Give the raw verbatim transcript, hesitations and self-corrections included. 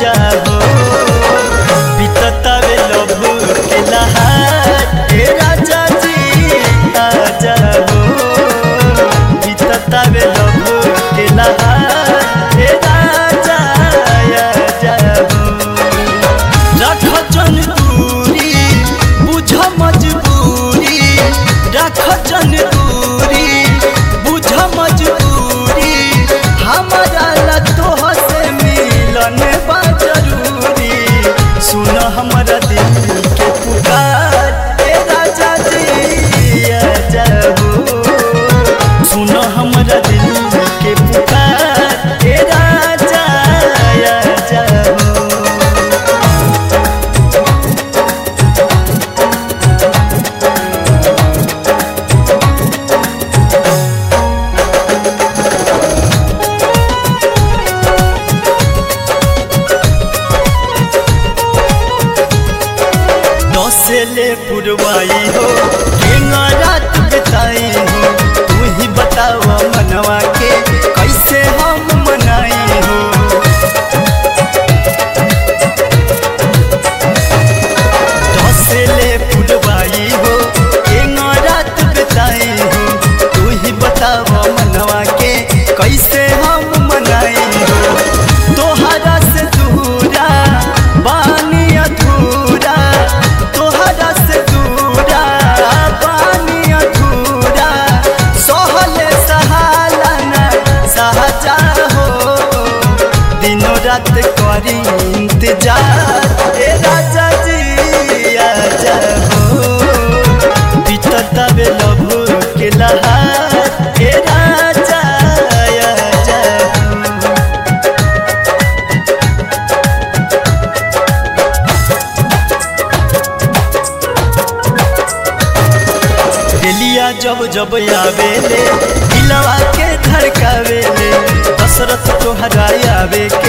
आजा हो बीततावे लभ के लहार ए राजा जी आजा हो बीततावे लभ के लहार ए राजा आजा हो रख जन दूरी बुझ मजबूरी रख जन दूरी बुझ मजबूरी हमारा ला तोह से मिलन बा जरूरी सुन हमारा दिल के पुकार ए राजा जी आजा हो सुन हमारा दिल के पुकार ए राजा आजा हो ले पुरवाई हो रात बिताई हो तू ही बताओ मनवा के कैसे हम मनाई हो ले पुरवाई हो रात बिताई हो तू ही बताओ मनवा के कैसे हम मनाई हो तोहरा से दूरा बानी अधूरा तोहरा से दूरा पानी अधूरा सहले सहाला न सहजा हो दिनों रात करी इंतजार ए राजा जी आजा हो बीततावे लभ के लहार ए राजा आजा दिलिया जब जब आवेले दिलवा के धड़कावेले दशरथ तोहरा आवे